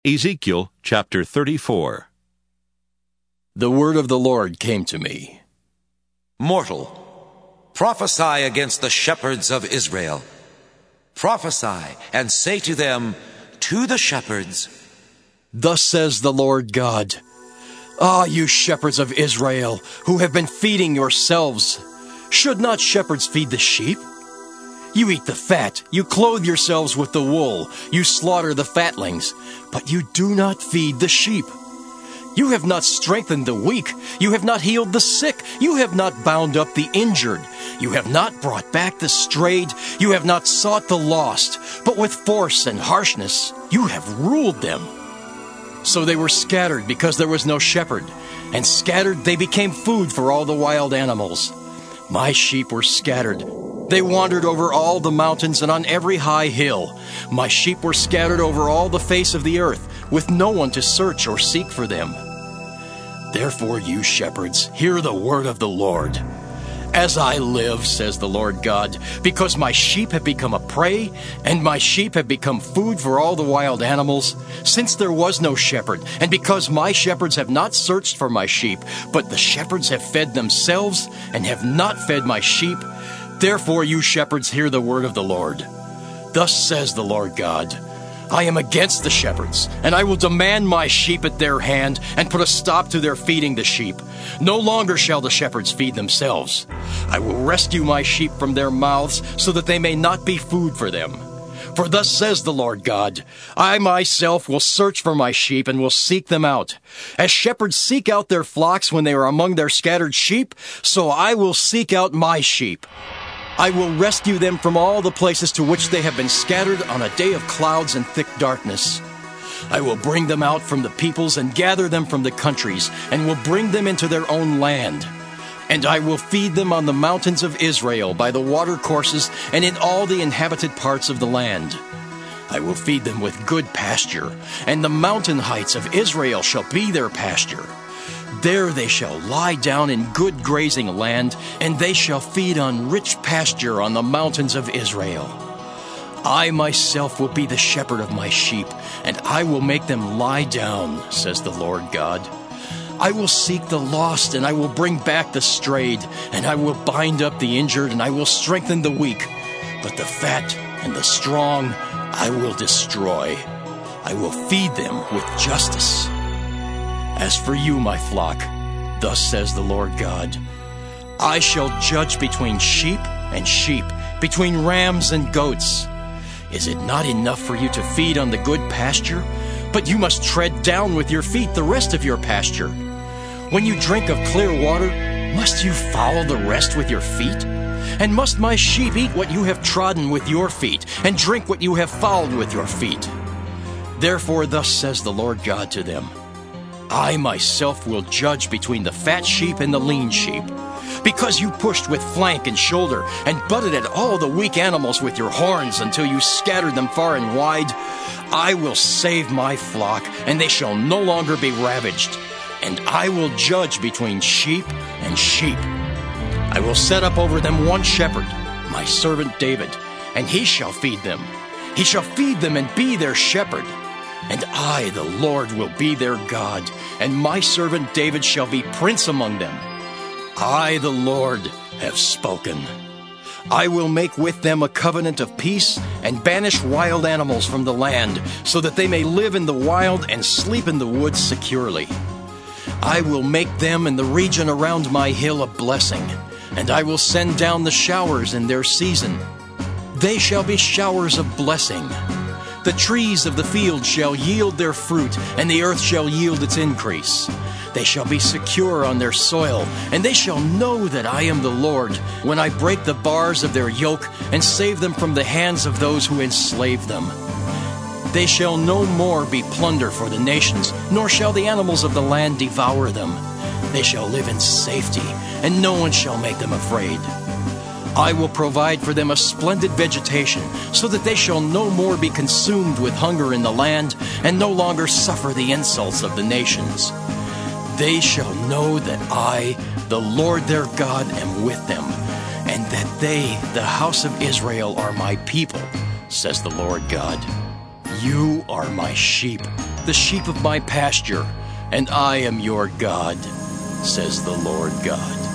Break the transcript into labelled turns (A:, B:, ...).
A: Ezekiel chapter 34.
B: The word of the Lord came to me.
C: Mortal, prophesy against the shepherds of Israel. Prophesy and say to them, to the shepherds,
B: Thus says the Lord God, Ah, you shepherds of Israel, who have been feeding yourselves, should not shepherds feed the sheep? You eat the fat, you clothe yourselves with the wool, you slaughter the fatlings, but you do not feed the sheep. You have not strengthened the weak, you have not healed the sick, you have not bound up the injured, you have not brought back the strayed, you have not sought the lost, but with force and harshness you have ruled them. So they were scattered because there was no shepherd, and scattered they became food for all the wild animals. My sheep were scattered. They wandered over all the mountains and on every high hill. My sheep were scattered over all the face of the earth, with no one to search or seek for them. Therefore, you shepherds, hear the word of the Lord. As I live, says the Lord God, because my sheep have become a prey, and my sheep have become food for all the wild animals, since there was no shepherd, and because my shepherds have not searched for my sheep, but the shepherds have fed themselves, and have not fed my sheep, therefore you shepherds hear the word of the Lord. Thus says the Lord God, I am against the shepherds, and I will demand my sheep at their hand, and put a stop to their feeding the sheep. No longer shall the shepherds feed themselves. I will rescue my sheep from their mouths, so that they may not be food for them. For thus says the Lord God, I myself will search for my sheep, and will seek them out. As shepherds seek out their flocks when they are among their scattered sheep, so I will seek out my sheep. I will rescue them from all the places to which they have been scattered on a day of clouds and thick darkness. I will bring them out from the peoples and gather them from the countries, and will bring them into their own land. And I will feed them on the mountains of Israel, by the watercourses, and in all the inhabited parts of the land. I will feed them with good pasture, and the mountain heights of Israel shall be their pasture. There they shall lie down in good grazing land, and they shall feed on rich pasture on the mountains of Israel. I myself will be the shepherd of my sheep, and I will make them lie down, says the Lord God. I will seek the lost, and I will bring back the strayed, and I will bind up the injured, and I will strengthen the weak. But the fat and the strong I will destroy. I will feed them with justice. As for you, my flock, thus says the Lord God, I shall judge between sheep and sheep, between rams and goats. Is it not enough for you to feed on the good pasture? But you must tread down with your feet the rest of your pasture. When you drink of clear water, must you follow the rest with your feet? And must my sheep eat what you have trodden with your feet, and drink what you have fouled with your feet? Therefore thus says the Lord God to them, I myself will judge between the fat sheep and the lean sheep. Because you pushed with flank and shoulder, and butted at all the weak animals with your horns until you scattered them far and wide, I will save my flock, and they shall no longer be ravaged. And I will judge between sheep and sheep. I will set up over them one shepherd, my servant David, and he shall feed them. He shall feed them and be their shepherd. And I, the Lord, will be their God, and my servant David shall be prince among them. I, the Lord, have spoken. I will make with them a covenant of peace, and banish wild animals from the land, so that they may live in the wild and sleep in the woods securely. I will make them and the region around my hill a blessing, and I will send down the showers in their season. They shall be showers of blessing. The trees of the field shall yield their fruit, and the earth shall yield its increase. They shall be secure on their soil, and they shall know that I am the Lord, when I break the bars of their yoke, and save them from the hands of those who enslave them. They shall no more be plunder for the nations, nor shall the animals of the land devour them. They shall live in safety, and no one shall make them afraid. I will provide for them a splendid vegetation, so that they shall no more be consumed with hunger in the land, and no longer suffer the insults of the nations. They shall know that I, the Lord their God, am with them, and that they, the house of Israel, are my people, says the Lord God. You are my sheep, the sheep of my pasture, and I am your God, says the Lord God.